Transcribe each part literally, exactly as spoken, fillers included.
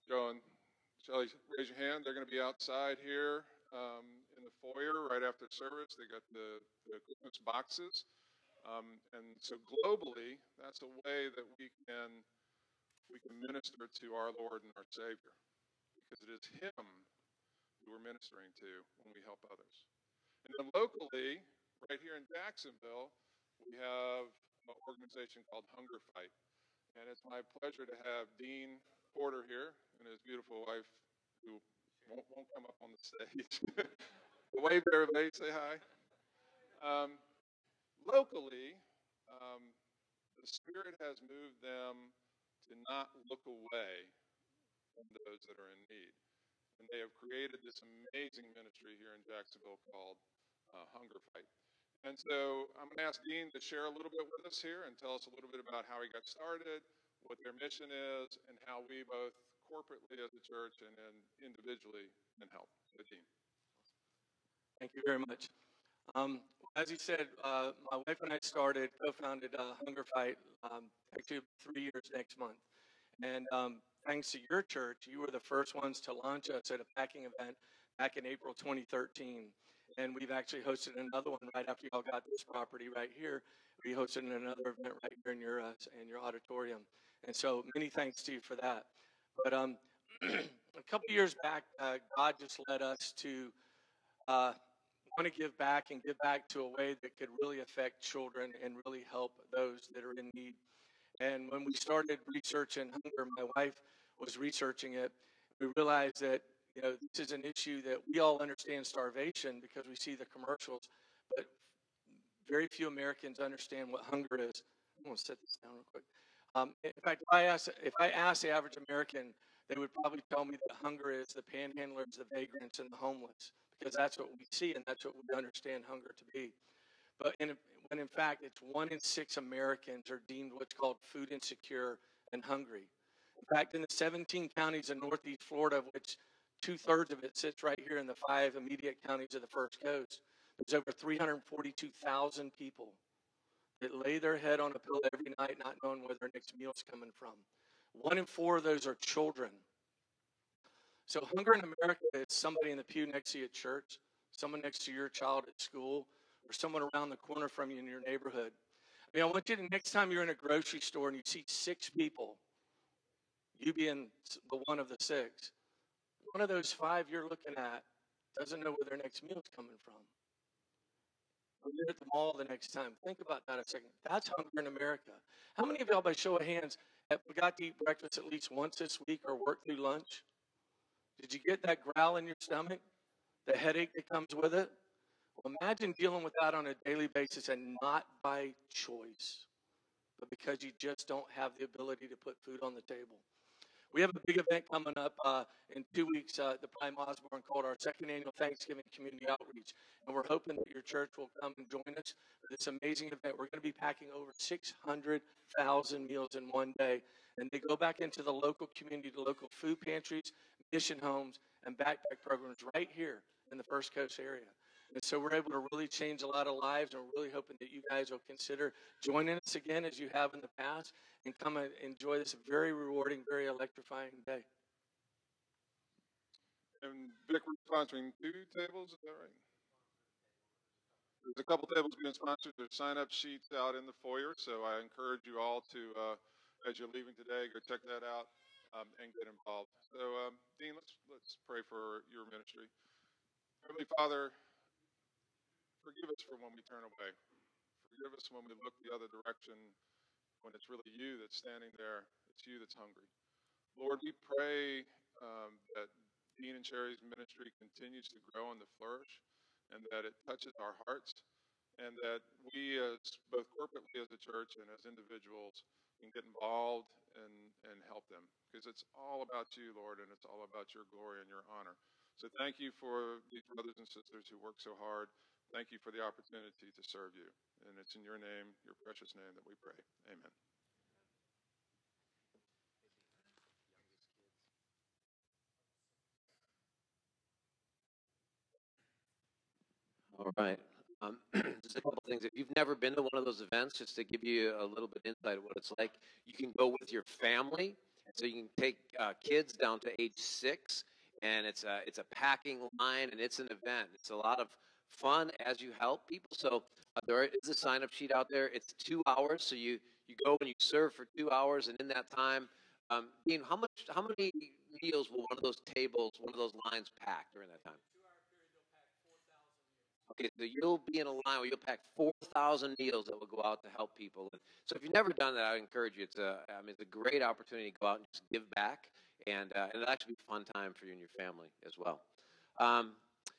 Joe and Shelly, raise your hand. They're going to be outside here um, in the foyer right after service. They got the, the Christmas boxes. Um, and so globally, that's a way that we can we can minister to our Lord and our Savior, because it is Him who we're ministering to when we help others. And then locally, right here in Jacksonville, we have an organization called Hunger Fight. And it's my pleasure to have Dean Porter here and his beautiful wife, who won't, won't come up on the stage. Wave to everybody, say hi. Um, locally, um, the Spirit has moved them to not look away from those that are in need. And they have created this amazing ministry here in Jacksonville called uh, Hunger Fight. And so I'm going to ask Dean to share a little bit with us here and tell us a little bit about how he got started, what their mission is, and how we both corporately as a church and, and individually can help. So, Dean. Thank you very much. Um, as you said, uh, my wife and I started, co-founded uh, Hunger Fight, um, actually three years next month. And um, thanks to your church, you were the first ones to launch us at a packing event back in April twenty thirteen. And we've actually hosted another one right after y'all got this property right here. We hosted another event right here in your uh, in your auditorium. And so many thanks to you for that. But um, a couple years back, uh, God just led us to uh, want to give back and give back to a way that could really affect children and really help those that are in need. And when we started researching hunger, my wife was researching it. We realized that, you know, this is an issue that we all understand starvation because we see the commercials, but very few Americans understand what hunger is. I'm going to set this down real quick. Um, in fact, if I ask if I ask the average American, they would probably tell me that hunger is the panhandlers, the vagrants, and the homeless, because that's what we see and that's what we understand hunger to be. But in, when in fact it's one in six Americans are deemed what's called food insecure and hungry. In fact, in the seventeen counties in Northeast Florida, of which two-thirds of it sits right here in the five immediate counties of the First Coast, there's over three hundred forty-two thousand people that lay their head on a pillow every night not knowing where their next meal's coming from. One in four of those are children. So hunger in America is somebody in the pew next to you at church, someone next to your child at school, or someone around the corner from you in your neighborhood. I mean, I want you to, next time you're in a grocery store and you see six people, you being the one of the six, one of those five you're looking at doesn't know where their next meal's coming from. When you're at the mall the next time, think about that a second. That's hunger in America. How many of y'all, by show of hands, have forgot to eat breakfast at least once this week or work through lunch? Did you get that growl in your stomach? The headache that comes with it? Well, imagine dealing with that on a daily basis and not by choice, but because you just don't have the ability to put food on the table. We have a big event coming up uh, in two weeks uh, at the Prime Osborne called our second annual Thanksgiving Community Outreach. And we're hoping that your church will come and join us for this amazing event. We're going to be packing over six hundred thousand meals in one day. And they go back into the local community, the local food pantries, mission homes, and backpack programs right here in the First Coast area. And so we're able to really change a lot of lives, and we're really hoping that you guys will consider joining us again as you have in the past and come and enjoy this very rewarding, very electrifying day. And Vic, we're sponsoring two tables, is that right? There's a couple tables being sponsored. There's sign-up sheets out in the foyer, so I encourage you all to, uh, as you're leaving today, go check that out um, and get involved. So, um, Dean, let's let's pray for your ministry. Heavenly Father, forgive us for when we turn away. Forgive us when we look the other direction, when it's really you that's standing there. It's you that's hungry. Lord, we pray um, that Dean and Sherry's ministry continues to grow and to flourish, and that it touches our hearts, and that we, as both corporately as a church and as individuals, can get involved and, and help them, because it's all about you, Lord, and it's all about your glory and your honor. So thank you for these brothers and sisters who work so hard. Thank you for the opportunity to serve you. And it's in your name, your precious name, that we pray. Amen. All right. Um, just a couple things. If you've never been to one of those events, just to give you a little bit insight of what it's like, you can go with your family So you can take uh, kids down to age six, and it's a it's a packing line, and it's an event. It's a lot of fun as you help people. So uh, there is a sign up sheet out there. It's two hours, so you you go and you serve for two hours, and in that time, um, Dean, how much how many meals will one of those tables, one of those lines pack during that time? Okay, so you'll be in a line where you'll pack four thousand meals that will go out to help people. And so if you've never done that, I encourage you. It's a, I mean, it's a great opportunity to go out and just give back, and, uh, and it'll actually be a fun time for you and your family as well. Um,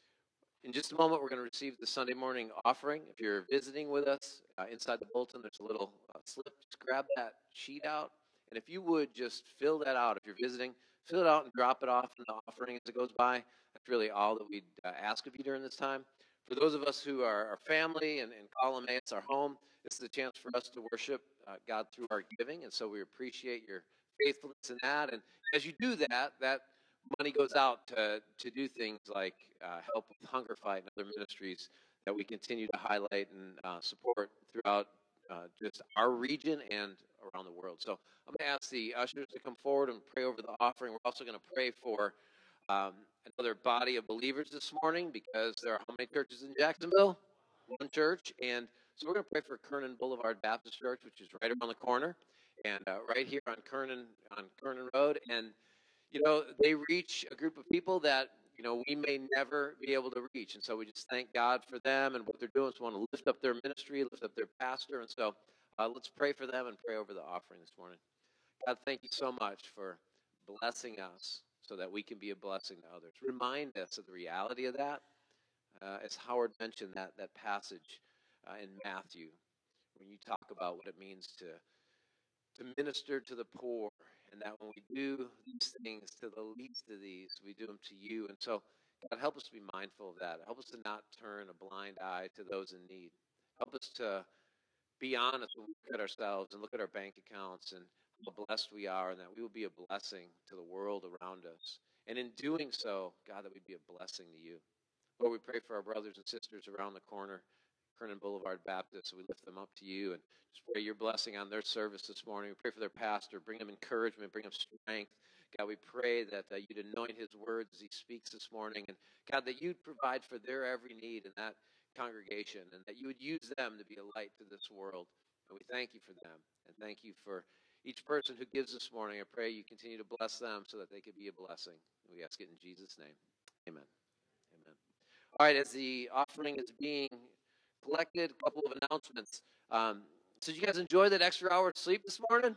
in just a moment, we're going to receive the Sunday morning offering. If you're visiting with us, uh, inside the bulletin, there's a little uh, slip. Just grab that sheet out, and if you would just fill that out. If you're visiting, fill it out and drop it off in the offering as it goes by. That's really all that we'd uh, ask of you during this time. For those of us who are our family and, and call Emmaus our home, this is a chance for us to worship uh, God through our giving, and so we appreciate your faithfulness in that. And as you do that, that money goes out to, to do things like uh, help with Hunger Fight and other ministries that we continue to highlight and uh, support throughout uh, just our region and around the world. So I'm going to ask the ushers to come forward and pray over the offering. We're also going to pray for Um, another body of believers this morning, because there are how many churches in Jacksonville? One church. And so we're going to pray for Kernan Boulevard Baptist Church, which is right around the corner and uh, right here on Kernan on Kernan Road. And you know, they reach a group of people that, you know, we may never be able to reach. And so we just thank God for them and what they're doing. So we want to lift up their ministry, lift up their pastor. And so uh, let's pray for them and pray over the offering this morning. God, thank you so much for blessing us so that we can be a blessing to others. Remind us of the reality of that. Uh, as Howard mentioned, that, that passage uh, in Matthew, when you talk about what it means to, to minister to the poor, and that when we do these things to the least of these, we do them to you. And so, God, help us to be mindful of that. Help us to not turn a blind eye to those in need. Help us to be honest when we look at ourselves and look at our bank accounts and how blessed we are, and that we will be a blessing to the world around us. And in doing so, God, that we'd be a blessing to you. Lord, we pray for our brothers and sisters around the corner, Kernan Boulevard Baptist. So we lift them up to you and just pray your blessing on their service this morning. We pray for their pastor. Bring them encouragement. Bring them strength. God, we pray that uh, you'd anoint his words as he speaks this morning. And God, that you'd provide for their every need in that congregation, and that you would use them to be a light to this world. And we thank you for them. And thank you for each person who gives this morning. I pray you continue to bless them so that they could be a blessing. We ask it in Jesus' name. Amen. Amen. All right, as the offering is being collected, a couple of announcements. Um, so did you guys enjoy that extra hour of sleep this morning?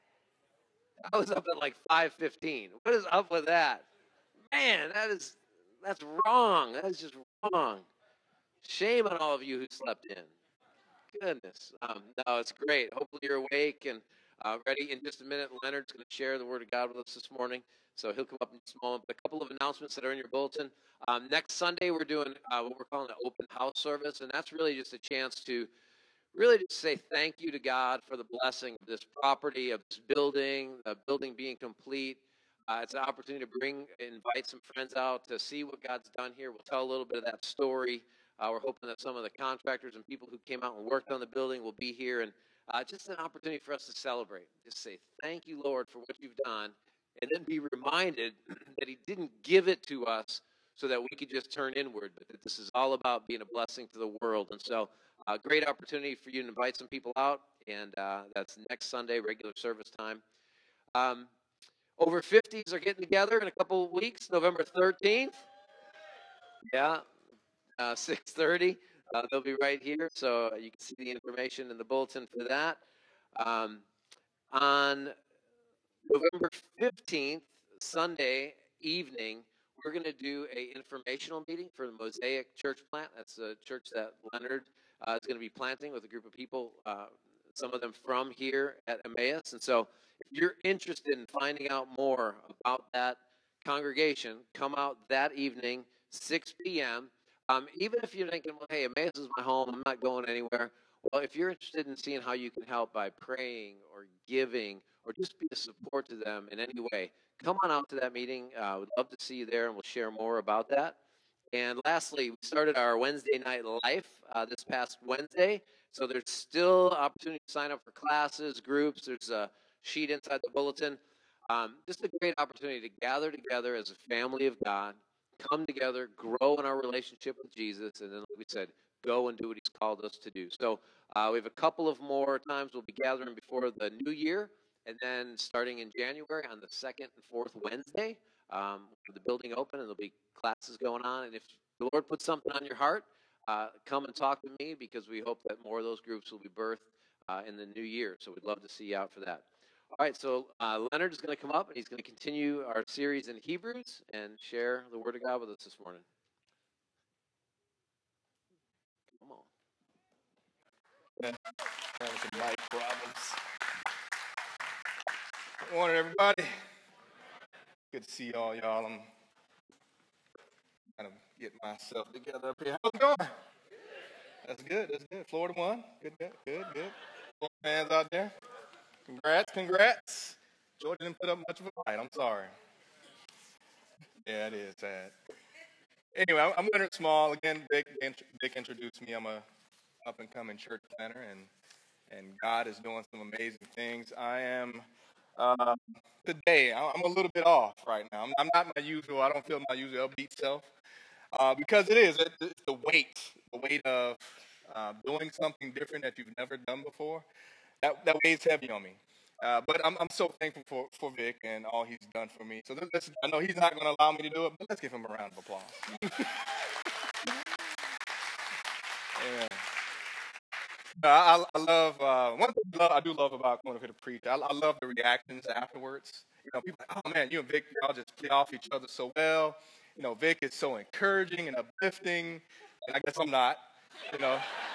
I was up at like five fifteen. What is up with that? Man, that is, that's wrong. That is just wrong. Shame on all of you who slept in. Goodness. Um, no, it's great. Hopefully you're awake and uh, ready. In just a minute, Leonard's going to share the Word of God with us this morning. So he'll come up in just a moment. But a couple of announcements that are in your bulletin. Um, next Sunday, we're doing uh, what we're calling an open house service. And that's really just a chance to really just say thank you to God for the blessing of this property, of this building, the building being complete. Uh, it's an opportunity to bring, invite some friends out to see what God's done here. We'll tell a little bit of that story. Uh, we're hoping that some of the contractors and people who came out and worked on the building will be here. And uh, just an opportunity for us to celebrate. Just say, thank you, Lord, for what you've done. And then be reminded that he didn't give it to us so that we could just turn inward, but that this is all about being a blessing to the world. And so a uh, great opportunity for you to invite some people out. And uh, that's next Sunday, regular service time. Um, over fifties are getting together in a couple of weeks, November thirteenth. Yeah. Uh, six thirty. Uh, they'll be right here, so you can see the information in the bulletin for that. Um, on November fifteenth, Sunday evening, we're going to do a informational meeting for the Mosaic Church Plant. That's a church that Leonard uh, is going to be planting with a group of people, uh, some of them from here at Emmaus. And so if you're interested in finding out more about that congregation, come out that evening, six p.m., Um, even if you're thinking, well, hey, Emmaus is my home, I'm not going anywhere. Well, if you're interested in seeing how you can help by praying or giving or just be a support to them in any way, come on out to that meeting. Uh, we'd love to see you there, and we'll share more about that. And lastly, we started our Wednesday Night Life uh, this past Wednesday. So there's still opportunity to sign up for classes, groups. There's a sheet inside the bulletin. Um, just a great opportunity to gather together as a family of God, come together, grow in our relationship with Jesus, and then, like we said, go and do what He's called us to do. So uh, we have a couple of more times we'll be gathering before the new year, and then starting in January on the second and fourth Wednesday, um, with the building open, and there'll be classes going on. And if the Lord puts something on your heart, uh, come and talk to me, because we hope that more of those groups will be birthed uh, in the new year. So we'd love to see you out for that. All right, so uh, Leonard is going to come up, and he's going to continue our series in Hebrews and share the Word of God with us this morning. Come on. That was a Mike Robbins. Good morning, everybody. Good to see y'all, y'all. I'm kind of getting myself together up here. How's it going? That's good. That's good. Florida won. Good, good, good, good. Florida fans out there. Congrats, congrats. Georgia didn't put up much of a fight. I'm sorry. Yeah, it is sad. Anyway, I'm- I'm Leonard Small. Again, Vic, Vic introduced me. I'm a up-and-coming church planner, and and God is doing some amazing things. I am, uh, today, I- I'm a little bit off right now. I'm, I'm not my usual, I don't feel my usual upbeat self, uh, because it is, it, it's the weight, the weight of uh, doing something different that you've never done before, that, that weighs heavy on me. Uh, but I'm, I'm so thankful for, for Vic and all he's done for me. So let's, I know he's not going to allow me to do it, but let's give him a round of applause. Amen. No, I, I love uh, one thing I, love, I do love about going over here to preach. I, I love the reactions afterwards. You know, people like, oh man, you and Vic, y'all just play off each other so well. You know, Vic is so encouraging and uplifting, and I guess I'm not. You know,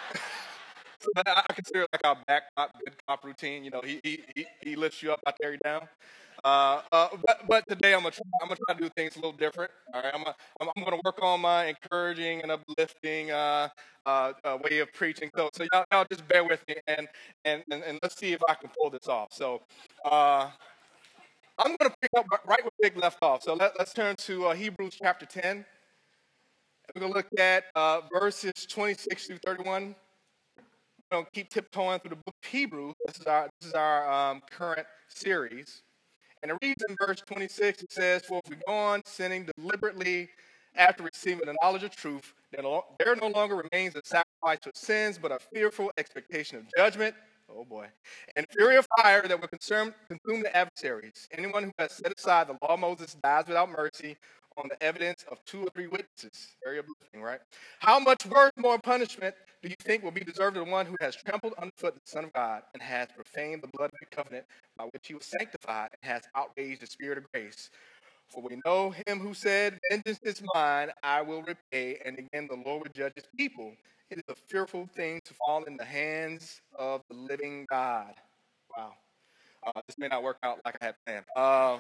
so I, I consider it like our back cop, good cop routine. You know, he he he, he lifts you up, I tear you down. Uh, uh, but, but today I'm gonna try, I'm gonna try to do things a little different. All right, I'm gonna, I'm, I'm gonna work on my encouraging and uplifting uh, uh, uh, way of preaching. So so y'all, y'all just bear with me and, and and and let's see if I can pull this off. So uh, I'm gonna pick up right where Big left off. So let, let's turn to uh, Hebrews chapter ten. We're gonna look at uh, verses twenty-six through thirty-one. We're gonna keep tiptoeing through the book of Hebrews. This is our this is our um, current series. And it reads in verse twenty-six, it says, "For if we go on sinning deliberately after receiving the knowledge of truth, there no, there no longer remains a sacrifice for sins, but a fearful expectation of judgment." Oh boy. "And fury of fire that will consume, consume the adversaries. Anyone who has set aside the law of Moses dies without mercy on the evidence of two or three witnesses." Very uplifting, right? "How much worse, more punishment do you think will be deserved of the one who has trampled underfoot the Son of God and has profaned the blood of the covenant by which he was sanctified and has outraged the Spirit of grace? For we know him who said, 'Vengeance is mine, I will repay,' and again the Lord will judge his people. It is a fearful thing to fall in the hands of the living God." Wow. Uh, this may not work out like I had planned. Uh,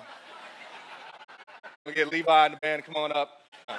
we get Levi and the band to come on up. Uh,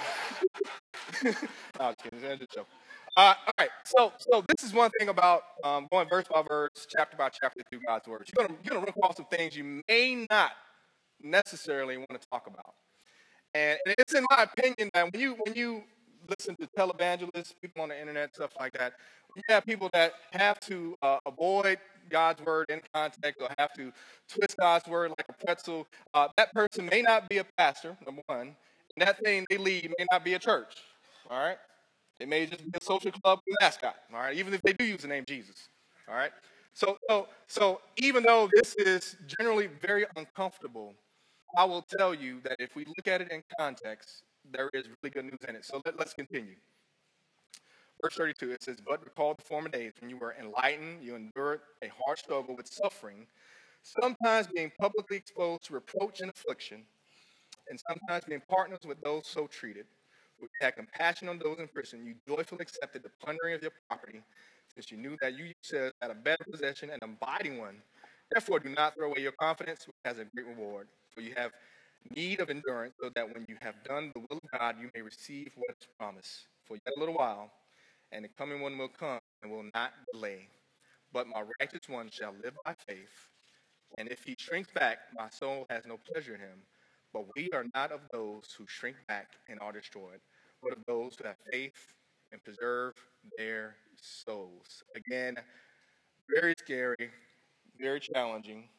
no, I'm just kidding. It's just a joke. Uh, all right, so so this is one thing about um, going verse by verse, chapter by chapter through God's word. You're gonna you're gonna run across some things you may not necessarily want to talk about, and, and it's in my opinion that when you when you listen to televangelists, people on the internet, stuff like that, you have people that have to uh, avoid God's word in context or have to twist God's word like a pretzel. Uh, that person may not be a pastor, number one, and that thing they lead may not be a church. All right. It may just be a social club mascot, all right, even if they do use the name Jesus, all right? So, so, so even though this is generally very uncomfortable, I will tell you that if we look at it in context, there is really good news in it. So let, let's continue. Verse thirty-two, it says, "But recall the former days when you were enlightened, you endured a hard struggle with suffering, sometimes being publicly exposed to reproach and affliction, and sometimes being partners with those so treated. You had compassion on those in prison. You joyfully accepted the plundering of your property, since you knew that you yourselves had a better possession, an abiding one. Therefore, do not throw away your confidence, which has a great reward. For you have need of endurance, so that when you have done the will of God, you may receive what is promised. For yet a little while, and the coming one will come and will not delay. But my righteous one shall live by faith. And if he shrinks back, my soul has no pleasure in him. But we are not of those who shrink back and are destroyed, but of those who have faith and preserve their souls." Again, very scary, very challenging,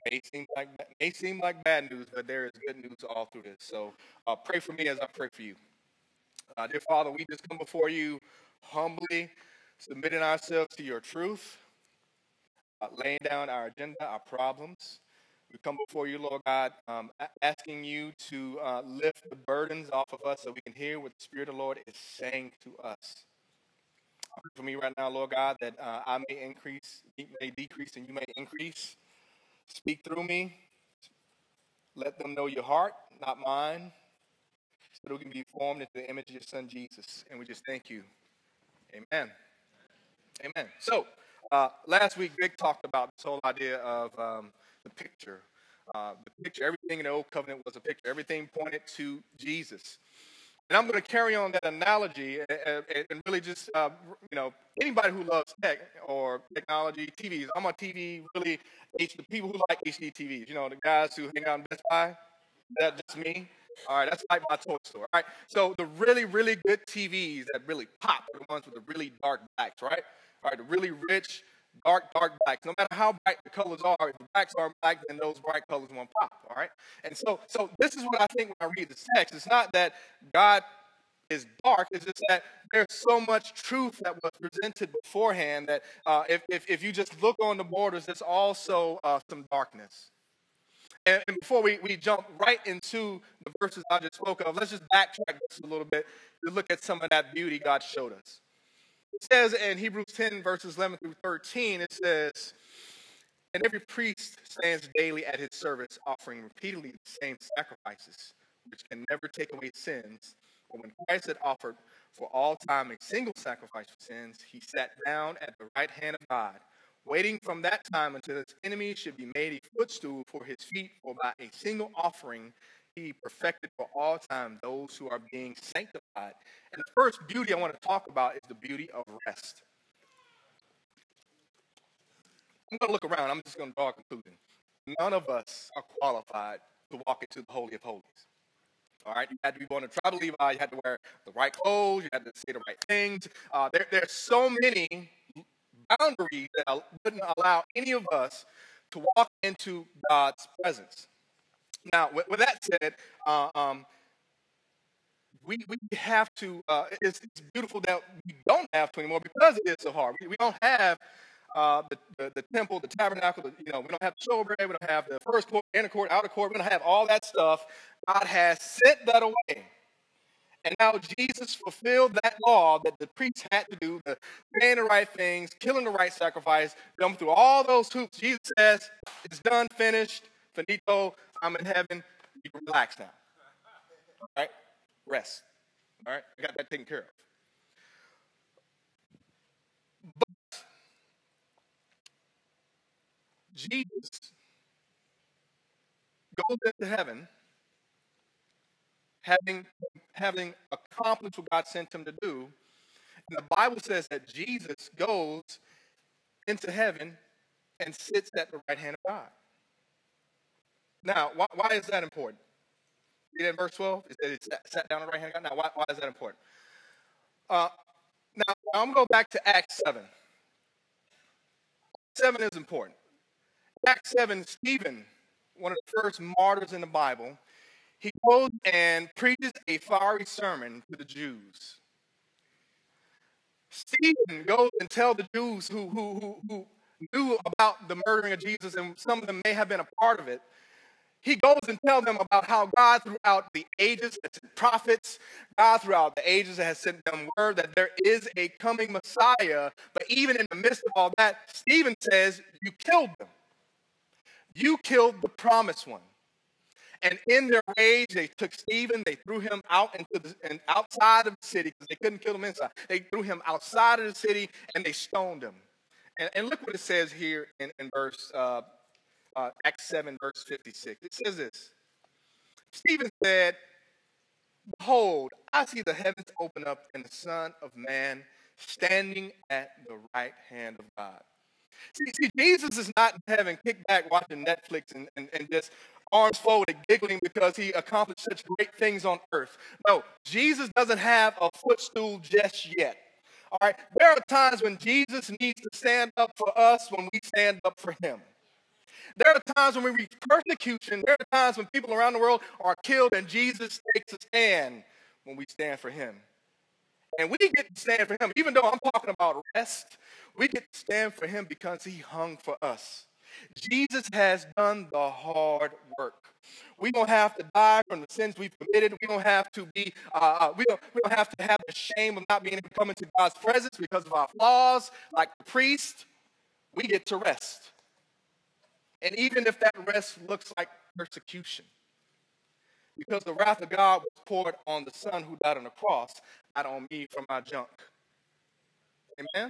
May seem like may seem like bad news, but there is good news all through this. So uh, pray for me as I pray for you. Uh, dear Father, we just come before you humbly, submitting ourselves to your truth, uh, laying down our agenda, our problems. We come before you, Lord God, um, a- asking you to uh, lift the burdens off of us so we can hear what the Spirit of the Lord is saying to us. Pray for me right now, Lord God, that uh, I may increase, you may decrease, and you may increase. Speak through me. Let them know your heart, not mine, so that we can be formed into the image of your Son, Jesus. And we just thank you. Amen. Amen. So, uh, last week, Vic talked about this whole idea of um, the picture. Uh, the picture, everything in the Old Covenant was a picture. Everything pointed to Jesus. And I'm going to carry on that analogy and, and, and really just, uh, you know, anybody who loves tech or technology, T Vs. I'm on T V, really, H, the people who like H D T Vs. You know, the guys who hang out in Best Buy. Is that just me? All right, that's like my toy store. All right, so the really, really good T Vs that really pop are the ones with the really dark blacks, right? All right, the really rich, dark, dark blacks. No matter how bright the colors are, if the blacks are black, then those bright colors won't pop, all right? And so, so this is what I think when I read this text. It's not that God is dark. It's just that there's so much truth that was presented beforehand that uh, if, if, if you just look on the borders, there's also uh, some darkness. And, and before we, we jump right into the verses I just spoke of, let's just backtrack just a little bit to look at some of that beauty God showed us. It says in Hebrews ten, verses eleven through thirteen, it says, "And every priest stands daily at his service, offering repeatedly the same sacrifices, which can never take away sins. But when Christ had offered for all time a single sacrifice for sins, he sat down at the right hand of God, waiting from that time until his enemies should be made a footstool for his feet. For by a single offering he perfected for all time those who are being sanctified." And the first beauty I want to talk about is the beauty of rest. I'm going to look around. I'm just going to draw a conclusion. None of us are qualified to walk into the Holy of Holies. All right, you had to be born a tribe of Levi. You had to wear the right clothes. You had to say the right things. Uh, there, there's so many boundaries that wouldn't allow any of us to walk into God's presence. Now, with, with that said, uh, um, we we have to. Uh, it's, it's beautiful that we don't have to anymore because it is so hard. We, we don't have uh, the, the the temple, the tabernacle. The, you know, we don't have the showbread. We don't have the first court, inner court, outer court. We don't have all that stuff. God has sent that away. And now Jesus fulfilled that law that the priests had to do, the saying the right things, killing the right sacrifice, jumping through all those hoops. Jesus says, it's done, finished, finito, I'm in heaven, you can relax now. All right? Rest. All right? I got that taken care of. But Jesus goes into heaven having, having accomplished what God sent him to do. And the Bible says that Jesus goes into heaven and sits at the right hand of God. Now, why, why is that important? See that in verse twelve? It said it sat, sat down at the right hand of God. Now, why, why is that important? Uh, now, I'm going to go back to Acts seven. seven is important. Acts seven, Stephen, one of the first martyrs in the Bible, he goes and preaches a fiery sermon to the Jews. Stephen goes and tells the Jews who, who, who, who knew about the murdering of Jesus, and some of them may have been a part of it. He goes and tells them about how God throughout the ages has sent prophets. God throughout the ages has sent them word that there is a coming Messiah. But even in the midst of all that, Stephen says, you killed them. You killed the promised one. And in their rage, they took Stephen, they threw him out into the and outside of the city because they couldn't kill him inside. They threw him outside of the city and they stoned him. And, and look what it says here in, in verse uh, uh, Acts seven, verse fifty-six. It says this. Stephen said, "Behold, I see the heavens open up and the Son of Man standing at the right hand of God." See, see Jesus is not in heaven, kicked back watching Netflix and, and, and just arms folded, giggling because he accomplished such great things on earth. No, Jesus doesn't have a footstool just yet. All right, there are times when Jesus needs to stand up for us when we stand up for him. There are times when we reach persecution. There are times when people around the world are killed and Jesus takes a stand when we stand for him. And we get to stand for him. Even though I'm talking about rest, we get to stand for him because he hung for us. Jesus has done the hard work. We don't have to die from the sins we've committed. We don't have to be. Uh, we don't. We don't have to have the shame of not being able to come into God's presence because of our flaws, like the priest. We get to rest, and even if that rest looks like persecution, because the wrath of God was poured on the Son who died on the cross, not on me for my junk. Amen.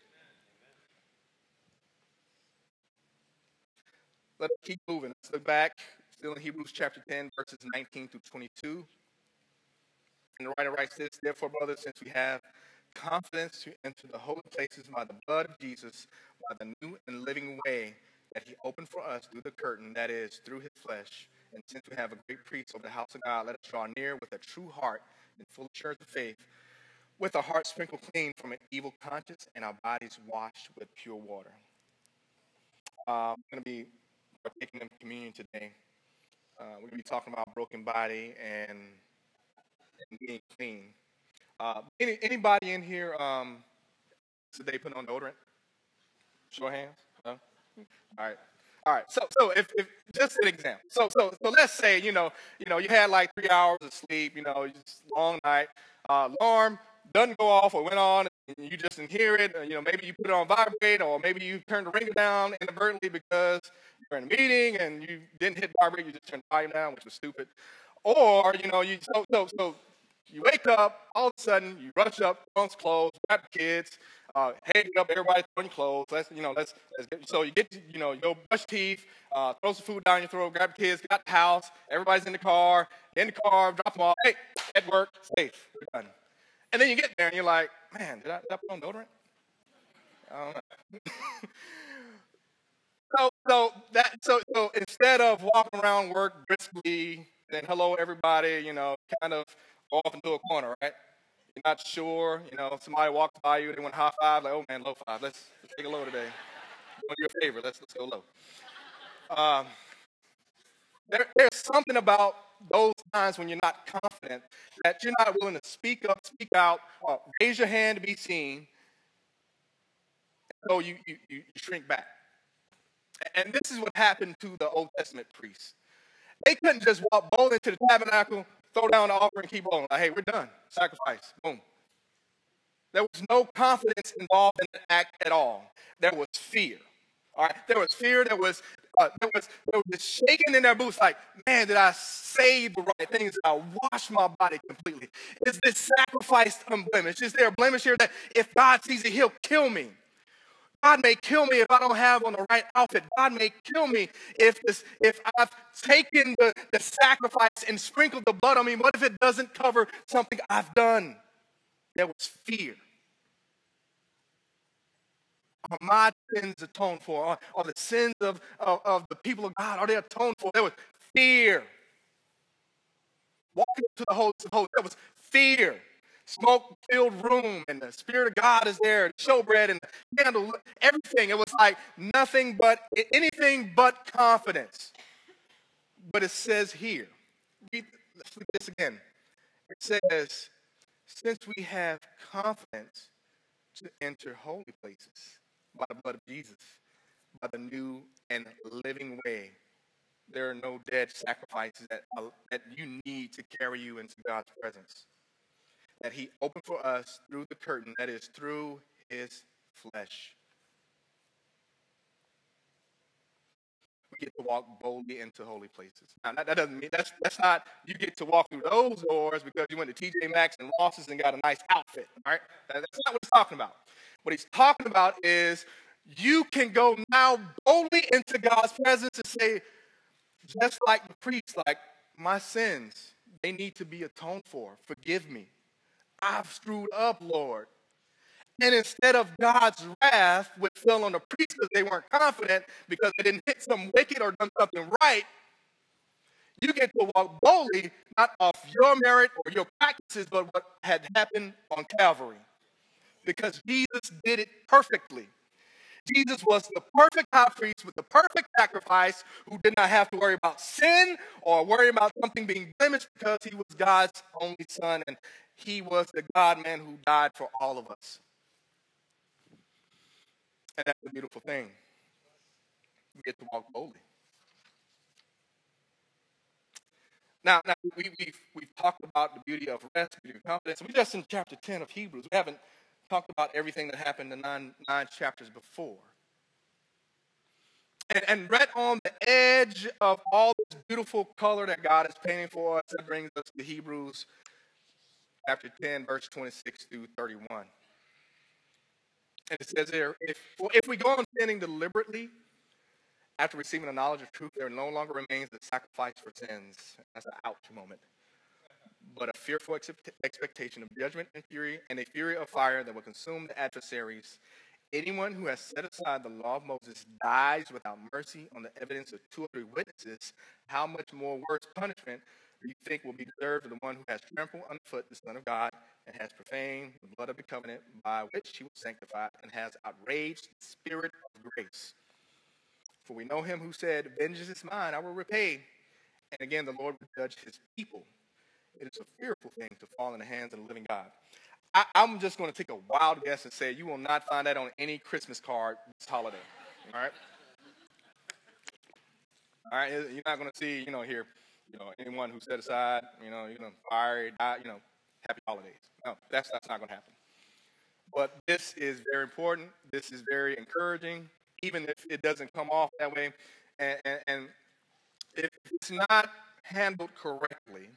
Let's keep moving. Let's look back. Still in Hebrews chapter ten, verses nineteen through twenty-two. And the writer writes this, therefore, brothers, since we have confidence to enter the holy places by the blood of Jesus, by the new and living way that he opened for us through the curtain, that is, through his flesh. And since we have a great priest over the house of God, let us draw near with a true heart and full assurance of faith, with our hearts sprinkled clean from an evil conscience and our bodies washed with pure water. Uh, I'm going to be partaking in communion today. Uh, we're going to be talking about broken body and, and being clean. Uh, any, anybody in here um, today put on deodorant? Show of hands? No? All right. All right. So, so if, if just an example. So, so, so let's say you know, you know, you had like three hours of sleep. You know, just long night. Uh, alarm doesn't go off or went on, and you just didn't hear it. Or, you know, maybe you put it on vibrate, or maybe you turned the ringer down inadvertently because you're in a meeting and you didn't hit vibrate. You just turned the volume down, which was stupid. Or you know, you so so so you wake up all of a sudden, you rush up, throw on some clothes, grab the kids. Uh, hey, get up, everybody throwing clothes. Let's, you know, let's, let's get, so you get, to, you know, you go brush teeth, uh, throw some food down your throat, grab the kids, get out the house. Everybody's in the car, in the car, drop them off. Hey, at work, safe, we're done. And then you get there and you're like, man, did I, did I put on deodorant? I don't know. so, so that, so, so instead of walking around work briskly, then hello everybody, you know, kind of go off into a corner, right? You're not sure, you know, somebody walks by you, they want high five, like, oh man, low five, let's, let's take a low today. Do your favor, let's, let's go low. Um, there, there's something about those times when you're not confident, that you're not willing to speak up, speak out, or raise your hand to be seen, so you, you, you shrink back. And this is what happened to the Old Testament priests. They couldn't just walk bold into the tabernacle, throw down the offering, and keep rolling. Like, hey, we're done. Sacrifice. Boom. There was no confidence involved in the act at all. There was fear. All right. There was fear. There was uh, there was there was this shaking in their boots. Like, man, did I say the right things? Did I wash my body completely? Is this sacrifice unblemished? Is there a blemish here that if God sees it, He'll kill me? God may kill me if I don't have on the right outfit. God may kill me if this, if I've taken the, the sacrifice and sprinkled the blood on me. What if it doesn't cover something I've done? There was fear. Are my sins atoned for? Are, are the sins of, of, of the people of God, are they atoned for? There was fear. Walking to the Holy of Holies, there was fear. Smoke-filled room, and the Spirit of God is there, the showbread and the candle, everything. It was like nothing but, anything but confidence. But it says here, read, let's read this again. It says, since we have confidence to enter holy places by the blood of Jesus, by the new and living way, there are no dead sacrifices that, uh, that you need to carry you into God's presence. That he opened for us through the curtain, that is, through his flesh. We get to walk boldly into holy places. Now, that, that doesn't mean, that's, that's not, you get to walk through those doors because you went to T J Maxx and Ross's and got a nice outfit, all right? That's not what he's talking about. What he's talking about is you can go now boldly into God's presence and say, just like the priest, like, my sins, they need to be atoned for. Forgive me. I've screwed up, Lord. And instead of God's wrath, which fell on the priests because they weren't confident, because they didn't hit some wicked or done something right, you get to walk boldly, not off your merit or your practices, but what had happened on Calvary. Because Jesus did it perfectly. Jesus was the perfect high priest with the perfect sacrifice who did not have to worry about sin or worry about something being blemished because he was God's only son and he was the God-man who died for all of us. And that's the beautiful thing. We get to walk boldly. Now, now we, we've, we've talked about the beauty of rest, beauty of confidence. We're just in chapter ten of Hebrews. We haven't talked about everything that happened in nine, nine chapters before. And, and right on the edge of all this beautiful color that God is painting for us, that brings us to Hebrews chapter ten, verse twenty-six through thirty-one. And it says here, if, if we go on sinning deliberately, after receiving the knowledge of truth, there no longer remains a sacrifice for sins. That's an ouch moment. But a fearful expectation of judgment and fury, and a fury of fire that will consume the adversaries. Anyone who has set aside the law of Moses dies without mercy on the evidence of two or three witnesses. How much more worse punishment do you think will be deserved of the one who has trampled underfoot the Son of God and has profaned the blood of the covenant by which he was sanctified and has outraged the Spirit of grace? For we know him who said, vengeance is mine, I will repay. And again, the Lord will judge his people. It is a fearful thing to fall in the hands of the living God. I, I'm just going to take a wild guess and say you will not find that on any Christmas card this holiday. All right? All right? You're not going to see, you know, here, you know, anyone who set aside, you know, you're going to fire, die, you know, happy holidays. No, that's, that's not going to happen. But this is very important. This is very encouraging, even if it doesn't come off that way. And, and, and if it's not handled correctly,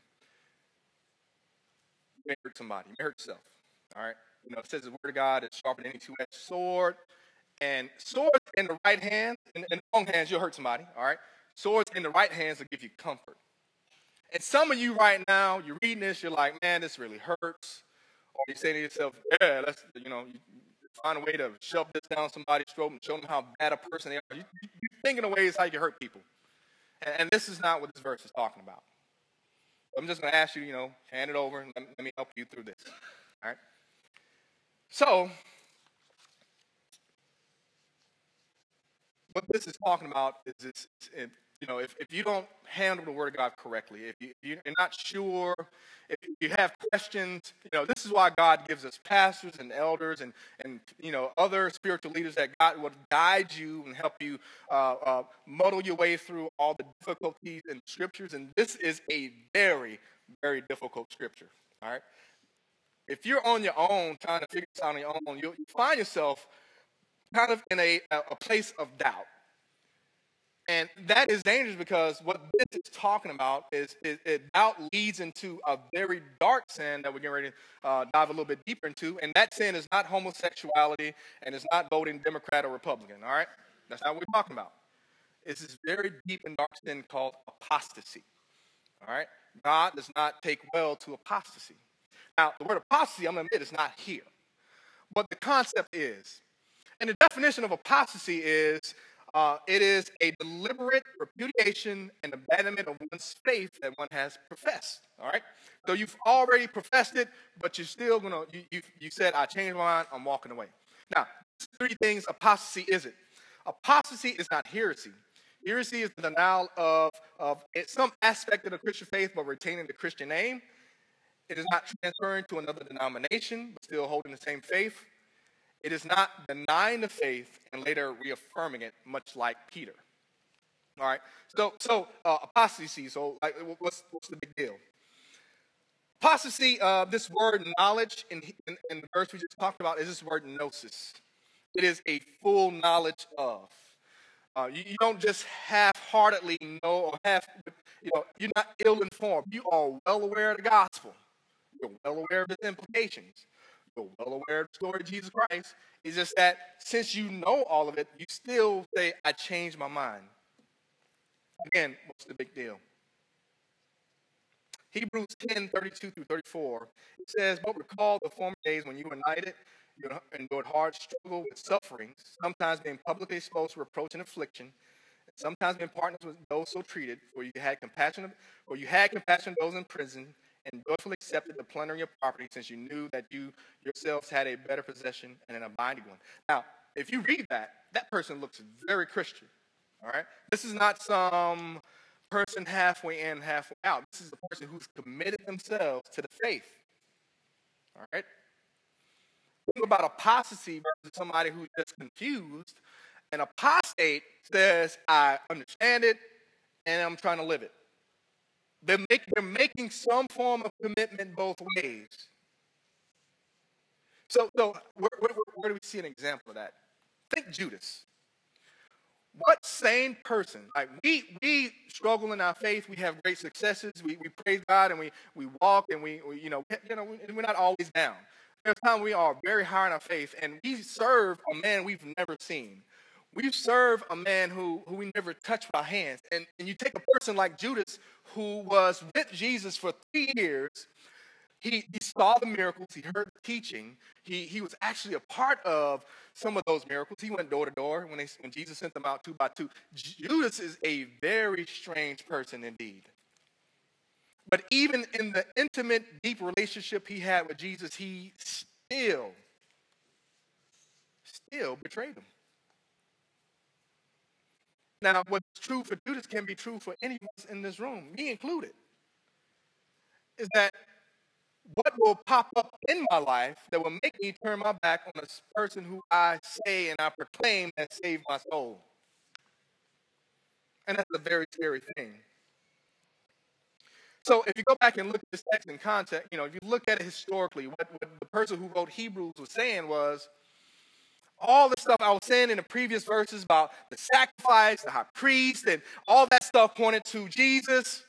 you may hurt somebody. You may hurt yourself. All right? You know, it says the word of God is sharper than any two-edged sword. And swords in the right hand, in, in the wrong hands, you'll hurt somebody. All right? Swords in the right hands will give you comfort. And some of you right now, you're reading this, you're like, man, this really hurts. Or you say to yourself, yeah, let's, you know, you find a way to shove this down somebody's throat and show them how bad a person they are. You, you, you're thinking of ways how you can hurt people. And, and this is not what this verse is talking about. I'm just going to ask you, you know, hand it over and let, let me help you through this. All right? So, what this is talking about is, it's, it, you know, if, if you don't handle the Word of God correctly, if, you, if you're not sure, if you have questions, you know, this is why God gives us pastors and elders and, and you know, other spiritual leaders that God will guide you and help you uh, uh, muddle your way through all the difficulties in Scriptures. And this is a very, very difficult Scripture, all right? If you're on your own, trying to figure this out on your own, you'll find yourself kind of in a, a place of doubt. And that is dangerous because what this is talking about is, is, is doubt leads into a very dark sin that we're getting ready to uh, dive a little bit deeper into. And that sin is not homosexuality and it's not voting Democrat or Republican, all right? That's not what we're talking about. It's this very deep and dark sin called apostasy, all right? God does not take well to apostasy. Now, the word apostasy, I'm going to admit, is not here. But the concept is, and the definition of apostasy is, Uh, it is a deliberate repudiation and abandonment of one's faith that one has professed. All right? So you've already professed it, but you're still going to, you, you, you said, I changed my mind, I'm walking away. Now, three things apostasy isn't. Apostasy is not heresy. Heresy is the denial of, of some aspect of the Christian faith, but retaining the Christian name. It is not transferring to another denomination, but still holding the same faith. It is not denying the faith and later reaffirming it, much like Peter. All right. So, so uh, apostasy. So, like, what's what's the big deal? Apostasy. Uh, this word knowledge in, in in the verse we just talked about is this word gnosis. It is a full knowledge of. Uh, you, you don't just half-heartedly know or half. You know, you're not ill-informed. You are well aware of the gospel. You're well aware of its implications. You're well aware of the story of Jesus Christ. It's just that since you know all of it, you still say, I changed my mind. Again, what's the big deal? Hebrews ten, thirty-two through thirty-four, it says, but recall the former days when you were united, you endured hard struggle with sufferings, sometimes being publicly exposed to reproach and affliction, sometimes being partners with those so treated, for you had compassion, for you had compassion on those in prison, and joyfully accepted the plunder of your property, since you knew that you yourselves had a better possession and an abiding one. Now, if you read that, that person looks very Christian. All right? This is not some person halfway in, halfway out. This is a person who's committed themselves to the faith. All right? Think about apostasy versus somebody who's just confused. An apostate says, I understand it, and I'm trying to live it. They're, make, they're making some form of commitment both ways. So, so where, where, where do we see an example of that? Think Judas. What sane person, like we we struggle in our faith, we have great successes, we, we praise God, and we, we walk, and we, we you know you know we're not always down. There's times we are very high in our faith, and we serve a man we've never seen. We serve a man who, who we never touched with our hands. And, and you take a person like Judas, who was with Jesus for three years. He, he saw the miracles. He heard the teaching. He, he was actually a part of some of those miracles. He went door to door when, they, when Jesus sent them out two by two. Judas is a very strange person indeed. But even in the intimate, deep relationship he had with Jesus, he still, still betrayed him. Now, what's true for Judas can be true for any of us in this room, me included, is that what will pop up in my life that will make me turn my back on this person who I say and I proclaim has saved my soul. And that's a very scary thing. So if you go back and look at this text in context, you know, if you look at it historically, what, what the person who wrote Hebrews was saying was, all the stuff I was saying in the previous verses about the sacrifice, the high priest, and all that stuff pointed to Jesus.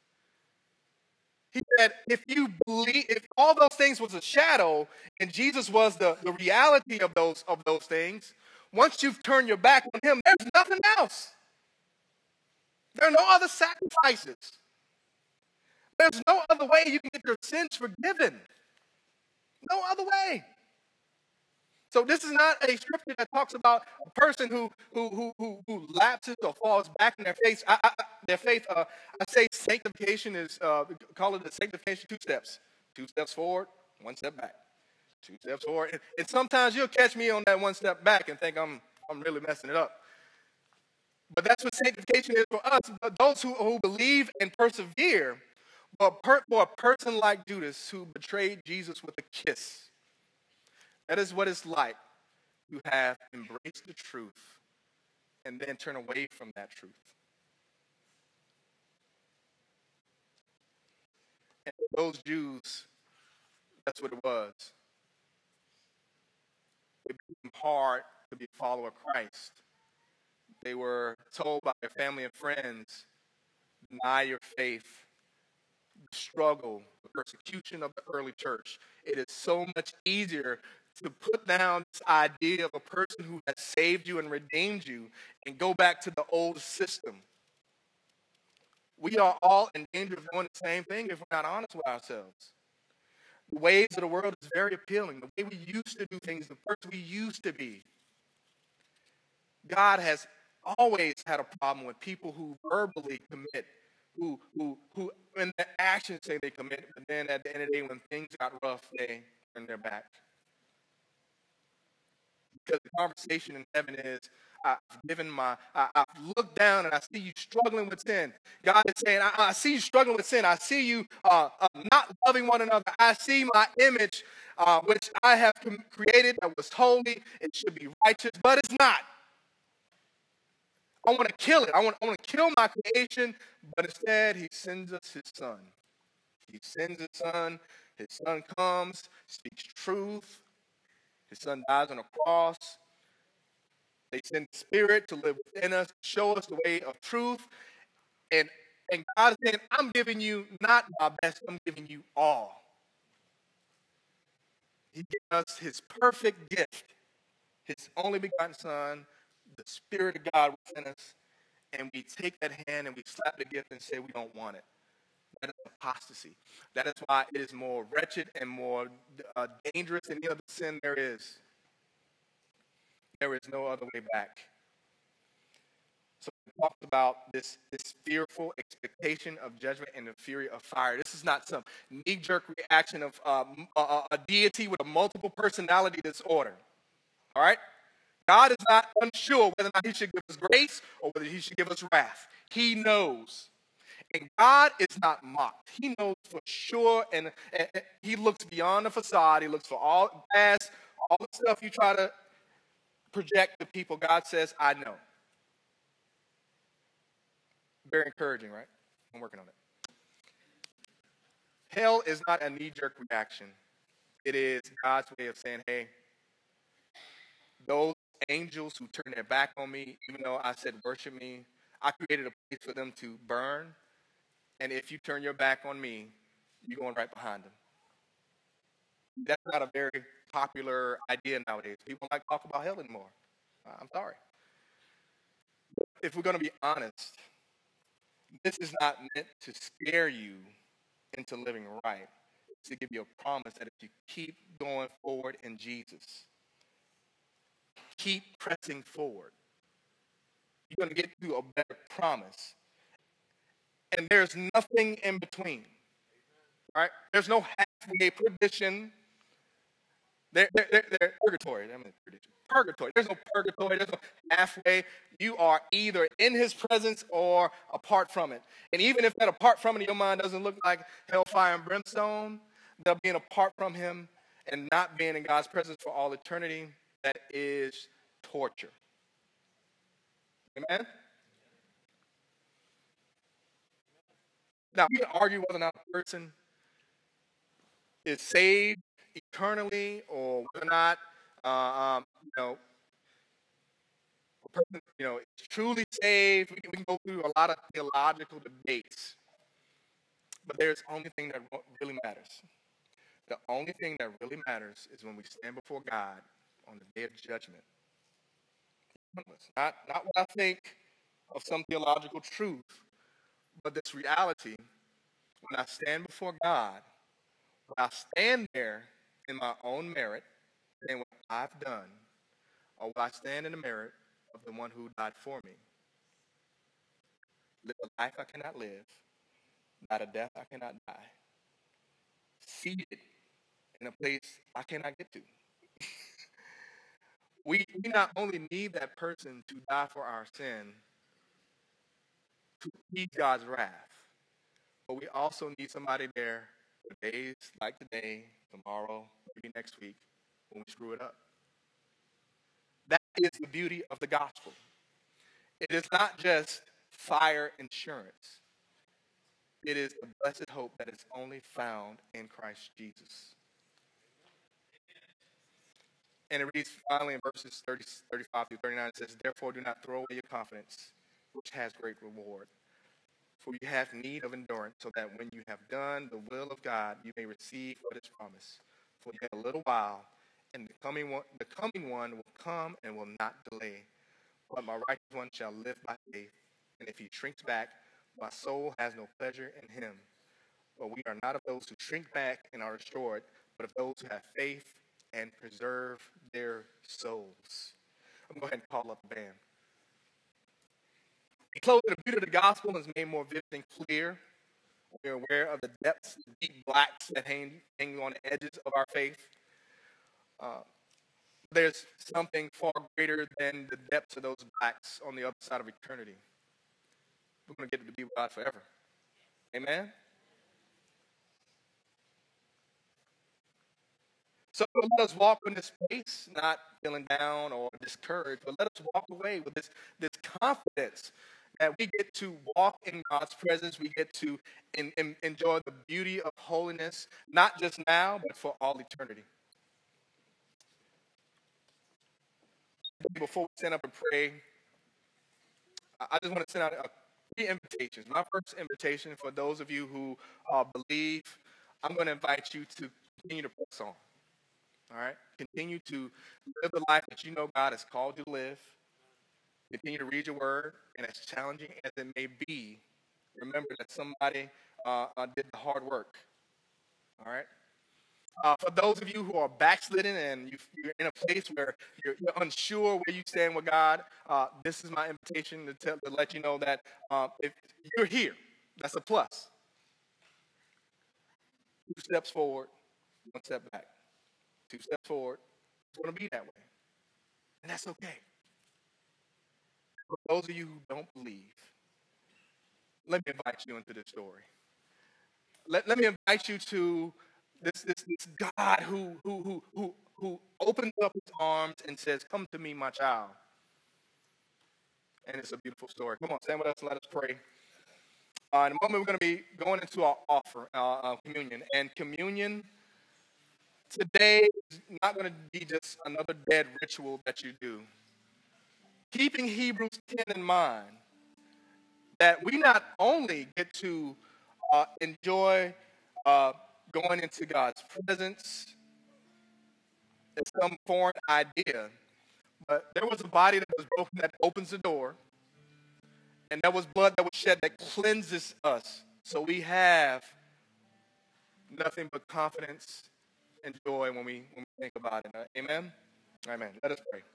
He said, if you believe, if all those things was a shadow and Jesus was the, the reality of those, of those things, once you've turned your back on him, there's nothing else. There are no other sacrifices. There's no other way you can get your sins forgiven. No other way. So this is not a scripture that talks about a person who who who who, who lapses or falls back in their faith. I, I, their faith. Uh, I say sanctification is uh, call it the sanctification two steps: two steps forward, one step back. Two steps forward, and, and sometimes you'll catch me on that one step back and think I'm I'm really messing it up. But that's what sanctification is for us, those who, who believe and persevere. But per, for a person like Judas who betrayed Jesus with a kiss. That is what it's like to have embraced the truth and then turn away from that truth. And for those Jews, that's what it was. It became hard to be a follower of Christ. They were told by their family and friends, deny your faith, the struggle, the persecution of the early church. It is so much easier to put down this idea of a person who has saved you and redeemed you and go back to the old system. We are all in danger of doing the same thing if we're not honest with ourselves. The ways of the world is very appealing. The way we used to do things, the person we used to be. God has always had a problem with people who verbally commit, who who who in their actions say they commit, but then at the end of the day when things got rough, they turn their back. Because the conversation in heaven is, I've given my, I, I've looked down and I see you struggling with sin. God is saying, I, I see you struggling with sin. I see you uh, uh, not loving one another. I see my image, uh, which I have created that was holy. It should be righteous, but it's not. I want to kill it. I want, I want to kill my creation, but instead he sends us his son. He sends his son. His son comes, speaks truth. His son dies on a cross. They send the Spirit to live within us, show us the way of truth. And, and God is saying, I'm giving you not my best, I'm giving you all. He gives us his perfect gift, his only begotten son, the Spirit of God within us. And we take that hand and we slap the gift and say we don't want it. That is apostasy. That is why it is more wretched and more uh, dangerous than any other sin there is. There is no other way back. So we talked about this, this fearful expectation of judgment and the fury of fire. This is not some knee-jerk reaction of um, a, a deity with a multiple personality disorder. All right? God is not unsure whether or not he should give us grace or whether he should give us wrath. He knows. And God is not mocked. He knows for sure, and, and, and he looks beyond the facade. He looks for all past, all the stuff you try to project to people. God says, I know. Very encouraging, right? I'm working on it. Hell is not a knee-jerk reaction. It is God's way of saying, hey, those angels who turn their back on me, even though I said worship me, I created a place for them to burn. And if you turn your back on me, you're going right behind them. That's not a very popular idea nowadays. People don't like to talk about hell anymore. I'm sorry. If we're going to be honest, this is not meant to scare you into living right. It's to give you a promise that if you keep going forward in Jesus, keep pressing forward, you're going to get to a better promise. And there's nothing in between. Right? There's no halfway perdition. There, there, there, there, purgatory. I mean, perdition. Purgatory. There's no purgatory. There's no halfway. You are either in his presence or apart from it. And even if that apart from it in your mind doesn't look like hellfire and brimstone, that being apart from him and not being in God's presence for all eternity, that is torture. Amen? Now, we can argue whether or not a person is saved eternally or whether or not, uh, um, you know, a person, you know, is truly saved. We can, we can go through a lot of theological debates. But there's the only thing that really matters. The only thing that really matters is when we stand before God on the day of judgment. Not, not what I think of some theological truth, but this reality, when I stand before God, when I stand there in my own merit and what I've done, or will I stand in the merit of the one who died for me? Live a life I cannot live, not a death I cannot die, seated in a place I cannot get to. we, we not only need that person to die for our sin, to eat God's wrath, but we also need somebody there for days like today, tomorrow, maybe next week, when we screw it up. That is the beauty of the gospel. It is not just fire insurance. It is the blessed hope that is only found in Christ Jesus. And it reads finally in verses thirty, thirty-five through thirty-nine, it says, therefore do not throw away your confidence, which has great reward. For you have need of endurance, so that when you have done the will of God, you may receive what is promised. For yet a little while, and the coming one, the coming one will come and will not delay. But my righteous one shall live by faith, and if he shrinks back, my soul has no pleasure in him. But we are not of those who shrink back and are destroyed, but of those who have faith and preserve their souls. I'm going to go ahead and call up the band. In closing, the beauty of the gospel is made more vivid and clear. We are aware of the depths, the deep blacks that hang, hang on the edges of our faith. Uh, there's something far greater than the depths of those blacks on the other side of eternity. We're going to get to be with God forever. Amen? So let us walk in this space, not feeling down or discouraged, but let us walk away with this, this confidence that we get to walk in God's presence. We get to in, in, enjoy the beauty of holiness, not just now, but for all eternity. Before we stand up and pray, I just want to send out a, three invitations. My first invitation for those of you who uh, believe, I'm going to invite you to continue to press on. All right? Continue to live the life that you know God has called you to live. Continue to read your word, and as challenging as it may be, remember that somebody uh, uh, did the hard work. All right? Uh, for those of you who are backslidden and you, you're in a place where you're, you're unsure where you stand with God, uh, this is my invitation to, tell, to let you know that uh, if you're here, that's a plus. Two steps forward, one step back. Two steps forward. It's going to be that way. And that's okay. For those of you who don't believe, let me invite you into this story. Let, let me invite you to this, this, this God who, who, who, who, who opens up his arms and says, come to me, my child. And it's a beautiful story. Come on, stand with us and let us pray. Uh, in a moment, we're going to be going into our offer, uh, uh, communion. And communion today is not going to be just another dead ritual that you do. Keeping Hebrews ten in mind, that we not only get to uh, enjoy uh, going into God's presence as some foreign idea, but there was a body that was broken that opens the door, and there was blood that was shed that cleanses us. So we have nothing but confidence and joy when we, when we think about it. Uh, amen? Amen. Let us pray.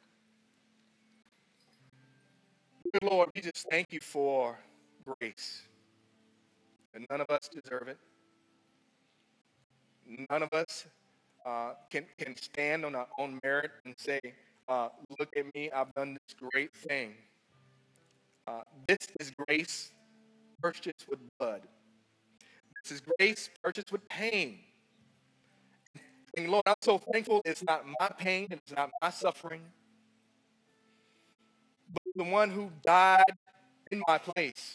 Good Lord, we just thank you for grace. And none of us deserve it. None of us uh, can, can stand on our own merit and say, uh, look at me, I've done this great thing. Uh, this is grace purchased with blood. This is grace purchased with pain. And Lord, I'm so thankful it's not my pain, it's not my suffering, but the one who died in my place.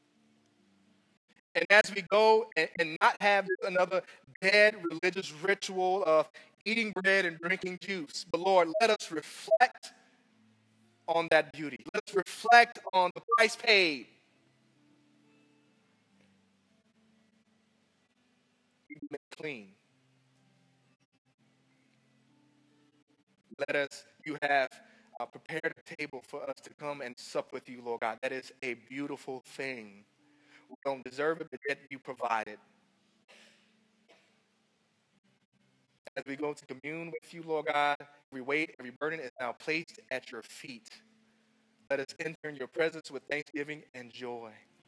And as we go and, and not have another dead religious ritual of eating bread and drinking juice, but Lord, let us reflect on that beauty. Let us reflect on the price paid. Make clean. Let us, you have uh, prepared a table for us to come and sup with you, Lord God. That is a beautiful thing. We don't deserve it, but yet you provide it. As we go to commune with you, Lord God, every weight, every burden is now placed at your feet. Let us enter in your presence with thanksgiving and joy.